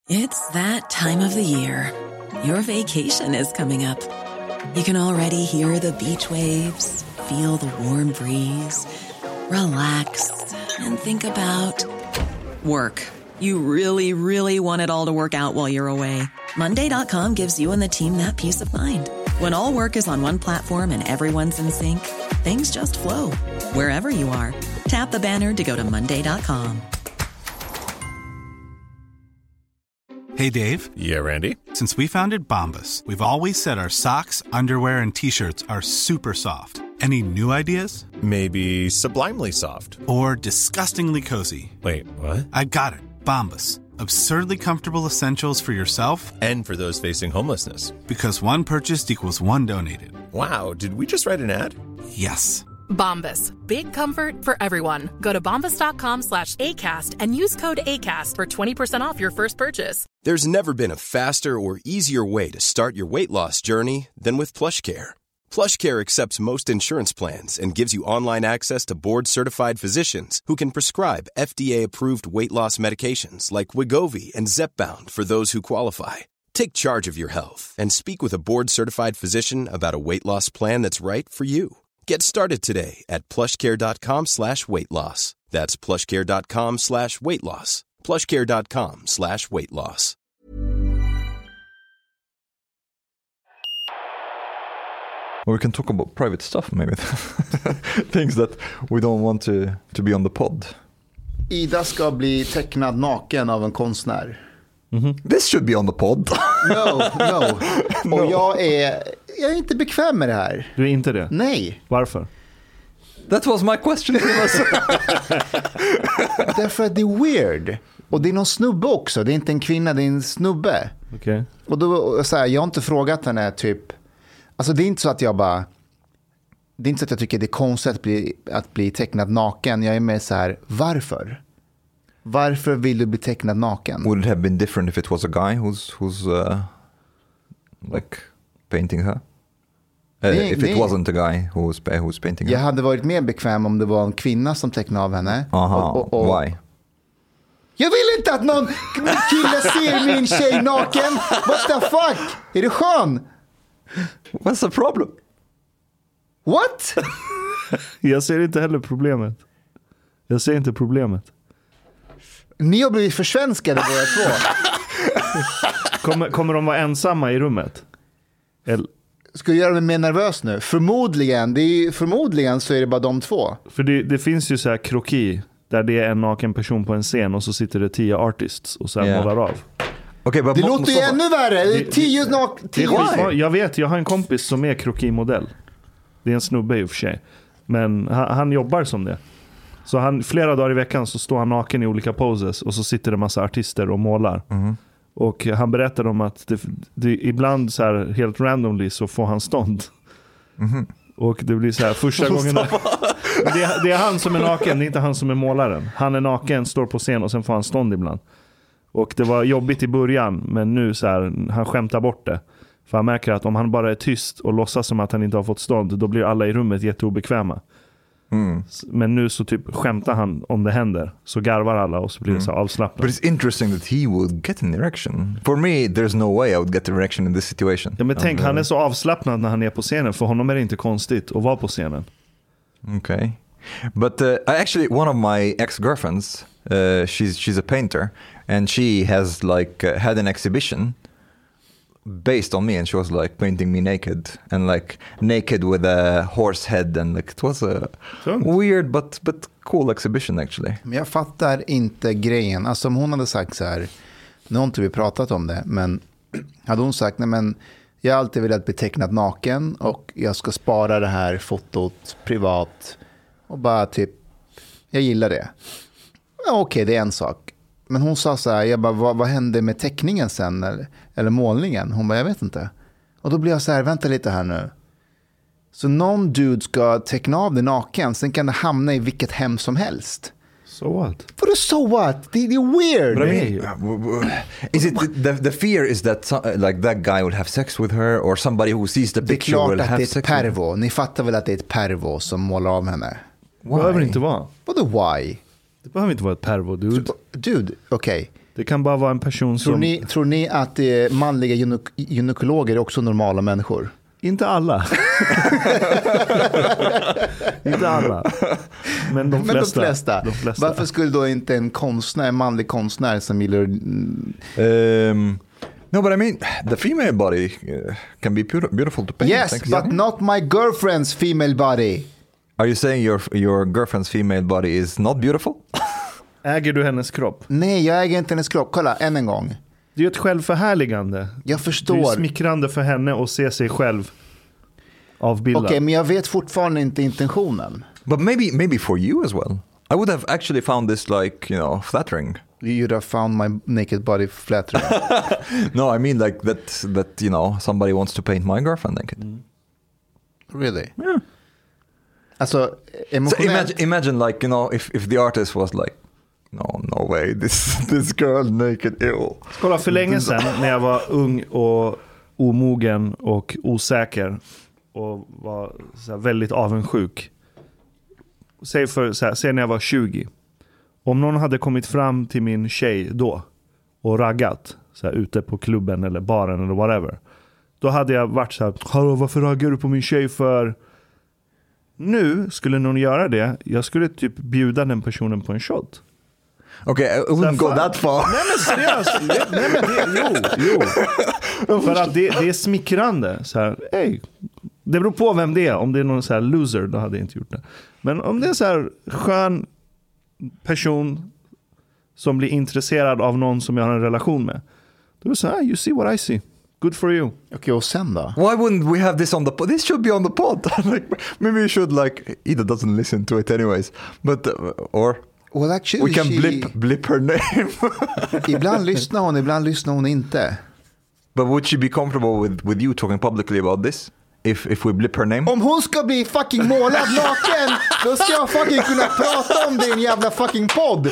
It's that time of the year. Your vacation is coming up. You can already hear the beach waves, feel the warm breeze, relax, and think about work. You really, really want it all to work out while you're away. Monday.com gives you and the team that peace of mind. When all work is on one platform and everyone's in sync, things just flow. Wherever you are, tap the banner to go to Monday.com. Hey, Dave. Yeah, Randy. Since we founded Bombas, we've always said our socks, underwear, and T-shirts are super soft. Any new ideas? Maybe sublimely soft. Or disgustingly cozy. Wait, what? I got it. Bombas. Absurdly comfortable essentials for yourself and for those facing homelessness. Because one purchased equals one donated. Wow, did we just write an ad? Yes. Bombas. Big comfort for everyone. Go to bombas.com/ACAST and use code ACAST for 20% off your first purchase. There's never been a faster or easier way to start your weight loss journey than with PlushCare. PlushCare accepts most insurance plans and gives you online access to board-certified physicians who can prescribe FDA-approved weight loss medications like Wegovy and Zepbound for those who qualify. Take charge of your health and speak with a board-certified physician about a weight loss plan that's right for you. Get started today at plushcare.com/weightloss. That's plushcare.com/weightloss. plushcare.com/weightloss. Or we can talk about private stuff maybe. Things that we don't want to be on the pod. Ida ska bli tecknad naken av en konstnär. Mm-hmm. This should be on the pod. No. Och jag är inte bekväm med det här. Du är inte det? Nej. Varför? That was my question. Därför att det är weird. Och det är någon snubbe också. Det är inte en kvinna, det är en snubbe. Okay. Och då så här, jag har inte frågat henne typ. Alltså det är inte så att jag bara. Det är inte så att jag tycker det är konstigt att bli tecknad naken. Jag är mer så här, varför? Varför vill du bli tecknad naken? Would it have been different if it was a guy who's like painting her? If it wasn't a guy who's painting her? Jag hade varit mer bekväm om det var en kvinna som tecknade av henne. Aha, why? Jag vill inte att någon kille ser min tjej naken. What the fuck? Är du skön? What's the problem? What? Jag ser inte heller problemet. Jag ser inte problemet. Ni har blivit försvenskade båda två. Kommer de vara ensamma i rummet? Ska jag göra mig mer nervös nu? Förmodligen så är det bara de två. För det finns ju så här kroki där det är en naken person på en scen och så sitter det 10 artists och så här målar av. Okay, det låter ju ännu värre. 10 Jag vet, jag har en kompis som är krokimodell. Det är en snubbe i och för sig. Men han jobbar som det. Så flera dagar i veckan så står han naken i olika poses och så sitter det massa artister och målar. Mm. Och han berättar om att det ibland så här helt randomly så får han stånd. Mm. Och det blir så här första gången det är han som är naken, det är inte han som är målaren. Han är naken, står på scen och sen får han stånd ibland. Och det var jobbigt i början, men nu så här, han skämtar bort det. För han märker att om han bara är tyst och låtsas som att han inte har fått stånd, då blir alla i rummet jätteobekväma. Mm. Men nu så typ skämtar han om det händer, så garvar alla och så blir det så avslappnat. But it's interesting that he would get an erection. For me, there's no way I would get an erection in this situation. Ja, men tänk, han är så avslappnad när han är på scenen. För honom är det inte konstigt att vara på scenen. Okay. But actually one of my ex-girlfriends, she's a painter, and she has like had an exhibition based on me, and she was like painting me naked and like naked with a horse head, and like it was a weird but cool exhibition actually. Men jag fattar inte grejen. Alltså om hon hade sagt så här, nu har inte vi pratat om det, men hade hon sagt nej men jag har alltid velat bli tecknad naken och jag ska spara det här fotot privat och bara typ jag gillar det. Ja, okej, det är en sak. Men hon sa så här, jag bara, vad hände med teckningen sen? Eller målningen? Hon bara, jag vet inte. Och då blir jag så här, vänta lite här nu. Så någon dude ska teckna av det naken, sen kan det hamna i vilket hem som helst. So what? Vadå so what? Det är weird. But I mean, is it the fear is that like that guy will have sex with her, or somebody who sees the picture will have sex with her? Det är klart att det är ett pervo. Ni fattar väl att det är ett pervo som målar av henne? Det behöver inte vara. Vadå why? Det behöver inte vara ett pervo, dude. Dude, okej. Det kan bara vara en person som... Tror ni att manliga gynekologer är också normala människor? Inte alla. Inte alla. Men de flesta. Varför skulle då inte en manlig konstnär som gillar... No, but I mean, the female body can be beautiful to paint. Yes, but not my girlfriend's female body. Are you saying your girlfriend's female body is not beautiful? Äger du hennes kropp? Nej, jag äger inte hennes kropp. Kolla, än en gång. Det är ju ett självförhärligande. Jag förstår. Det är smickrande för henne att se sig själv avbildad. Okej, men jag vet fortfarande inte intentionen. But maybe for you as well. I would have actually found this like, flattering. You'd have found my naked body flattering. No, I mean like that somebody wants to paint my girlfriend naked. Really? Yeah. Alltså, emotionellt... So imagine like, if the artist was like, no way, this girl naked, ew. Kolla, för länge sedan när jag var ung och omogen och osäker och var så här väldigt avundsjuk. Säg när jag var 20. Om någon hade kommit fram till min tjej då och raggat så här, ute på klubben eller baren eller whatever, då hade jag varit så här: hallå, varför raggar du på min tjej för? Nu skulle någon göra det, jag skulle typ bjuda den personen på en shot. Okay, I wouldn't go that far. Nej men seriöst. Nej men jo. För att det är smickrande så här, hey. Det beror på vem det är. Om det är någon så här loser, då hade jag inte gjort det. Men om det är så här skön person som blir intresserad av någon som jag har en relation med, då är det så här: you see what I see. Good for you. Okej, och sen då? Why wouldn't we have this on the pod? This should be on the pod. Like, maybe we should Ida doesn't listen to it anyways. But well, actually, we can blip her name. Ibland lyssnar hon inte. But would she be comfortable with you talking publicly about this? If we blip her name? Om hon ska bli fucking målad naken, då ska jag fucking kunna prata om det i en jävla fucking podd.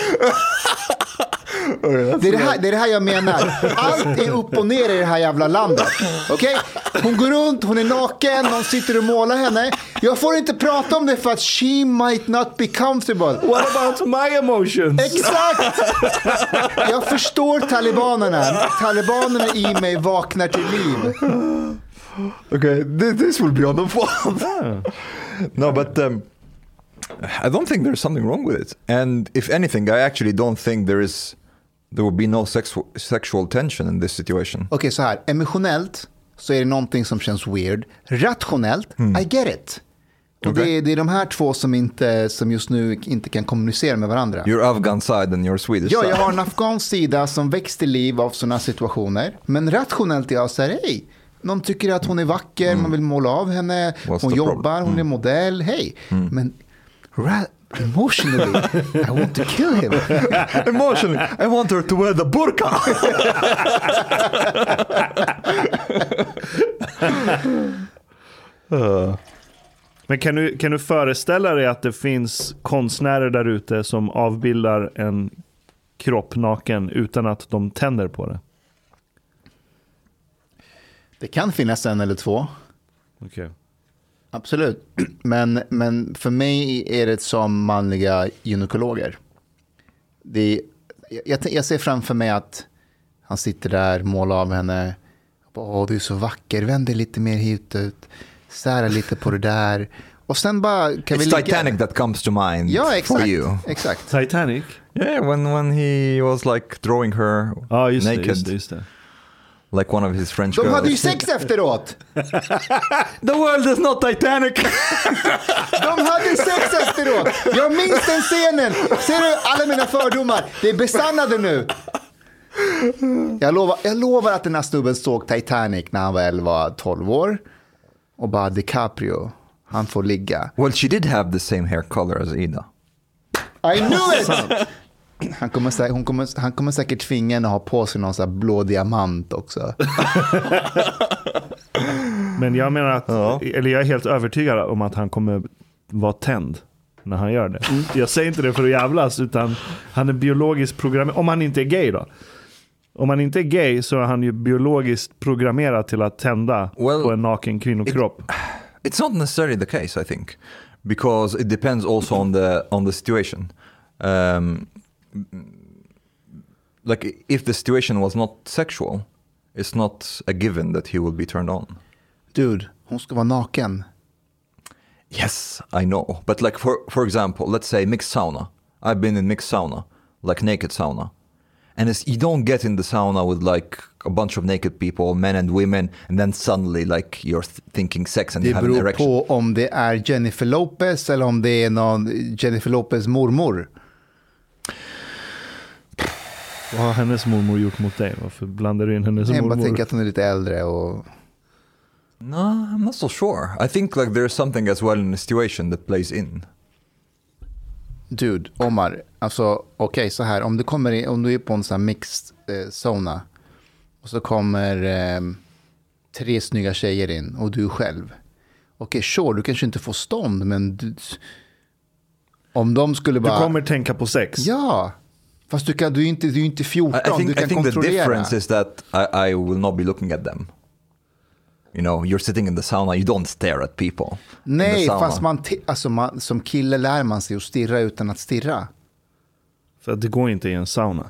Det är det här jag menar. Allt är upp och ner i det här jävla landet. Okej? Hon går runt, hon är naken, någon sitter och målar henne. Jag får inte prata om det för att she might not be comfortable. What about my emotions? Exakt! Jag förstår talibanerna. Talibanerna i mig vaknar till liv. Okay, this will be on the pod. No, but I don't think there's something wrong with it. And if anything, I actually don't think there will be no sexual tension in this situation. Okej, så här. Emotionellt så är det någonting som känns weird. Rationellt, I get it. Och Okay. det är de här två som just nu inte kan kommunicera med varandra. Your Afghan side and your Swedish Ja, side. jag har en afghansk sida som väcks till liv av sådana situationer. Men rationellt är jag så här, hej, någon tycker att hon är vacker, man vill måla av henne, hon jobbar, hon är modell, hej. Men emotionally, I want to kill him. Emotionally, I want her to wear the burqa. Men kan du föreställa dig att det finns konstnärer där ute som avbildar en kropp naken utan att de tänder på det? Det kan finnas en eller två. Okay. Absolut. Men för mig är det som manliga gynekologer. Jag ser framför mig att han sitter där, målar av henne. Åh, du är så vacker. Vänd dig lite mer hit ut. Sära lite på det där. Och sen bara kan vi It's Titanic that comes to mind for you. Exakt. Titanic? Yeah, when he was like throwing her naked. Just det. Like one of his French De girls. hade ju sex efteråt. The world is not Titanic. De hade sex efteråt. Jag minns den scenen. Ser du alla mina fördomar? Det är besannade nu. Jag lovar att den här snubben såg Titanic när han var 11-12 år. Och bara DiCaprio, han får ligga. Well, she did have the same hair color as Ida. I knew it! Han kommer säkert tvinga henne att ha på sig någon sån här blå diamant också. Men jag menar att, eller jag är helt övertygad om att han kommer vara tänd när han gör det. Jag säger inte det för att jävlas, utan han är biologiskt programmerad. Om han inte är gay då. Om han inte är gay så är han ju biologiskt programmerad till att tända på en naken kvinnokropp. It's not necessarily the case, I think, because it depends also on the situation. like if the situation was not sexual, it's not a given that he will be turned on. Dude, hon ska vara naken. Yes, I know. But like for example, let's say mixed sauna. I've been in mixed sauna, like naked sauna. And you don't get in the sauna with like a bunch of naked people, men and women, and then suddenly like you're thinking sex and you have an erection. Det beror på om det är Jennifer Lopez eller om det är någon Jennifer Lopez mormor. Vad har hennes mormor gjort mot dig? Varför blandar du in hennes mormor? Jag bara tänker att hon är lite äldre och... No, I'm not so sure. I think like there's something as well in the situation that plays in. Dude, Omar, alltså okej, så här, om du är på en sån här mixed sauna och så kommer 3 snygga tjejer in och du själv. Okej, sure, du kanske inte får stånd, men om de skulle bara... Du kommer tänka på sex. Ja, fast du är inte 14, du kan I think kontrollera. the difference is that I will not be looking at them. You know, you're sitting in the sauna, you don't stare at people. Nej, fast man som kille lär man sig att stirra utan att stirra. För att det går inte i en sauna.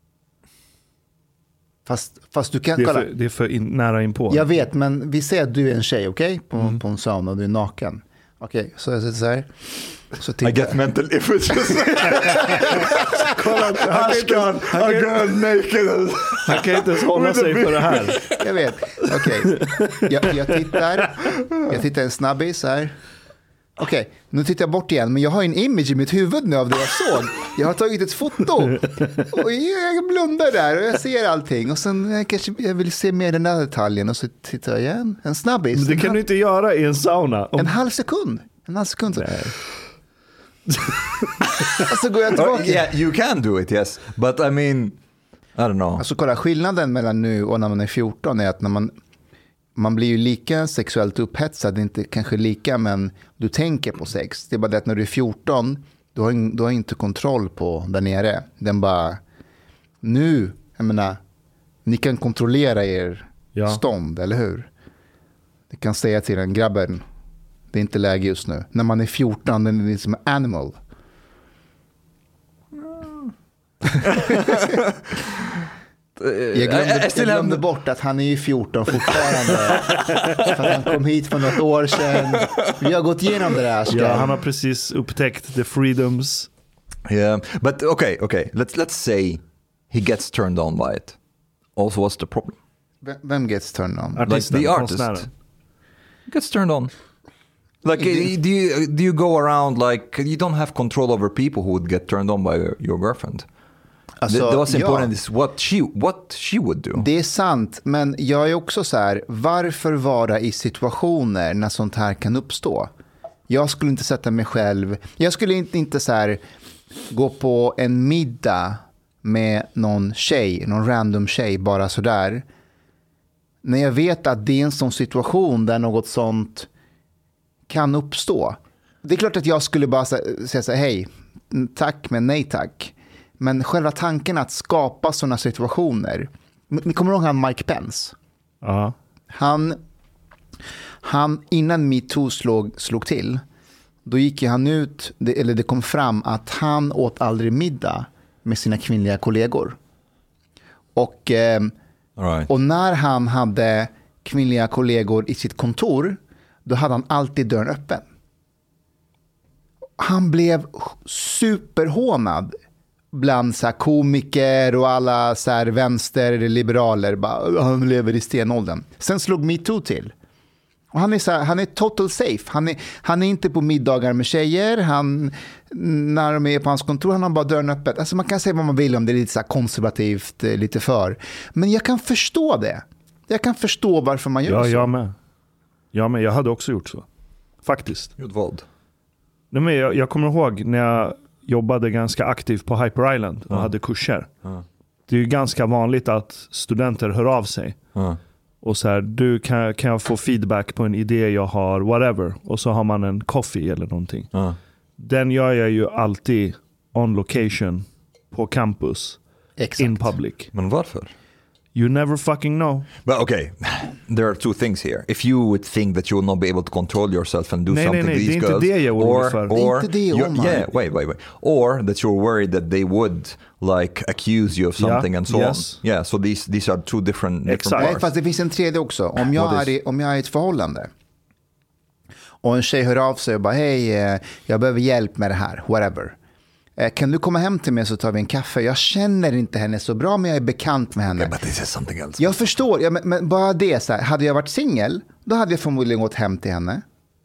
Fast du kan... Det är för nära inpå. Jag vet, men vi säger att du är en tjej, okej? På en sauna och du är naken. Okej, så jag sitter så här. Så I get mental images. Kolla, han kan inte ens hålla sig för det här. Jag vet, okej. Jag tittar en snabbis här. Okej, nu tittar jag bort igen. Men jag har en image i mitt huvud nu av det jag såg. Jag har tagit ett foto. Och jag blundar där och jag ser allting. Och sen kanske jag vill se mer den där detaljen. Och så tittar jag igen. En snabbis. Men det kan du inte göra i en sauna. En halv sekund. Så. Alltså går jag tillbaka. Yeah, you can do it, yes. But I mean, I don't know. Alltså kolla, skillnaden mellan nu och när man är 14 är att när man blir ju lika sexuellt upphetsad, inte kanske lika, men du tänker på sex. Det är bara det att när du är 14, du har inte kontroll på där nere. Den bara, nu, jag menar, ni kan kontrollera er stånd, eller hur? Ni kan säga till en grabben, det är inte läge just nu. När man är 14, den är liksom animal. Jag glömde bort att han är ju 14 fortfarande. För att han kom hit för något år sedan. Vi har gått igenom det där. Ja, han har precis upptäckt the freedoms. Yeah, but okay. Let's say he gets turned on by it. Also, what's the problem? Vem gets turned on? Artisten, like the artist gets turned on. Like, do you go around like you don't have control over people who would get turned on by your girlfriend? Alltså, the most important is what she would do. Det är sant, men jag är också så här, varför vara i situationer när sånt här kan uppstå? Jag skulle inte sätta mig själv, jag skulle inte så här gå på en middag med någon random tjej bara så där. När jag vet att det är en sån situation där något sånt kan uppstå. Det är klart att jag skulle bara säga så här, hej, tack men nej tack. Men själva tanken att skapa sådana situationer. Ni kommer ihåg han Mike Pence? Ja. Han innan MeToo slog till, då gick han ut, det kom fram att han åt aldrig middag med sina kvinnliga kollegor. Och när han hade kvinnliga kollegor i sitt kontor, då hade han alltid dörren öppen. Han blev superhånad bland så här komiker och alla så här vänsterliberaler. Han lever i stenåldern. Sen slog MeToo till. Och han är total safe. Han är inte på middagar med tjejer. När de är på hans kontor, han har bara dörren öppet. Alltså man kan säga vad man vill om det är lite så här konservativt, lite för. Men jag kan förstå det. Jag kan förstå varför man gör så. Jag med. Jag hade också gjort så. Faktiskt. Gjort vad? Nej, men jag kommer ihåg när jag jobbade ganska aktivt på Hyper Island och hade kurser. Det är ju ganska vanligt att studenter hör av sig. Och så här, du kan jag få feedback på en idé jag har, whatever. Och så har man en coffee eller någonting. Den gör jag ju alltid on location på campus. Exakt. In public. Men varför? You never fucking know. But okay, there are two things here. If you would think that you will not be able to control yourself and do something to these girls, wait. Or that you're worried that they would like accuse you of something and so on. Yeah, so these are two different parts. Fast det finns en tredje också. Om jag är i ett förhållande och en tjej hör av sig och bara hej, jag behöver hjälp med det här, whatever. Kan du komma hem till mig så tar vi en kaffe? Jag känner inte henne så bra, men jag är bekant med henne. Yeah, but this is something else. Jag förstår, men bara det så här, hade jag varit singel, då hade jag förmodligen gått hem till henne.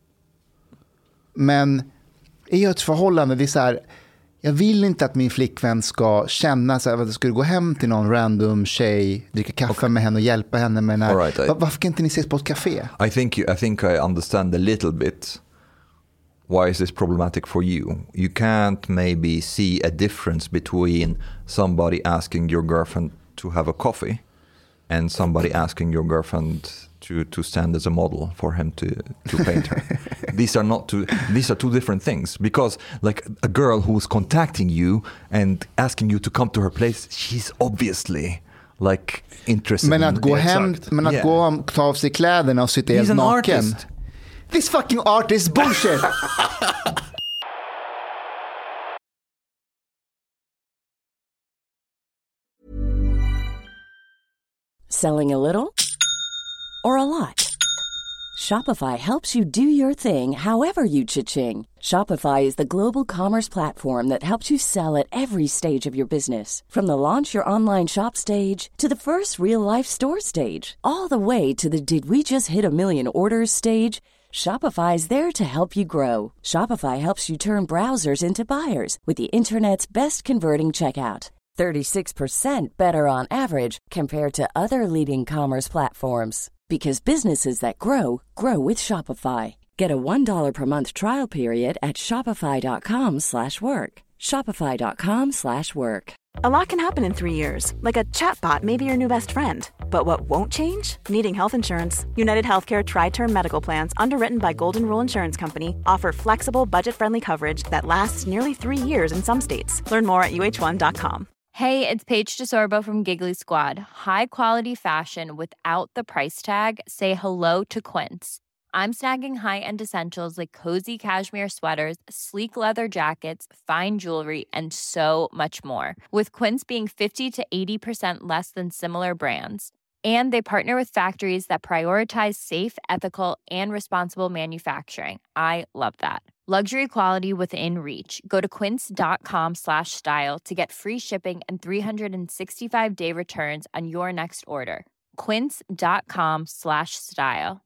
Men i ett förhållande, det är så här, jag vill inte att min flickvän ska känna så här, att jag skulle gå hem till någon random tjej, dricka kaffe med henne och hjälpa henne med den här. Varför kan inte ni ses på ett café? I think I understand a little bit. Why is this problematic for you? You can't maybe see a difference between somebody asking your girlfriend to have a coffee and somebody asking your girlfriend to stand as a model for him to paint her. These are two different things, because like a girl who's contacting you and asking you to come to her place, she's obviously like interested. Men att gå hem, ta av sig kläderna och sitta helt naken. Artist. This fucking art is bullshit. Selling a little or a lot? Shopify helps you do your thing however you cha-ching. Shopify is the global commerce platform that helps you sell at every stage of your business. From the launch your online shop stage to the first real-life store stage, all the way to the did we just hit a million orders stage. Shopify is there to help you grow. Shopify helps you turn browsers into buyers with the internet's best converting checkout. 36% better on average compared to other leading commerce platforms. Because businesses that grow, grow with Shopify. Get a $1 per month trial period at shopify.com/work. Shopify.com/work. A lot can happen in 3 years, like a chatbot may be your new best friend. But what won't change? Needing health insurance. United Healthcare Tri-Term Medical Plans, underwritten by Golden Rule Insurance Company, offer flexible, budget-friendly coverage that lasts nearly 3 years in some states. Learn more at uh1.com. Hey, it's Paige DeSorbo from Giggly Squad. High quality fashion without the price tag. Say hello to Quince. I'm snagging high-end essentials like cozy cashmere sweaters, sleek leather jackets, fine jewelry, and so much more. With Quince being 50 to 80% less than similar brands. And they partner with factories that prioritize safe, ethical, and responsible manufacturing. I love that. Luxury quality within reach. Go to quince.com/style to get free shipping and 365-day returns on your next order. Quince.com/style.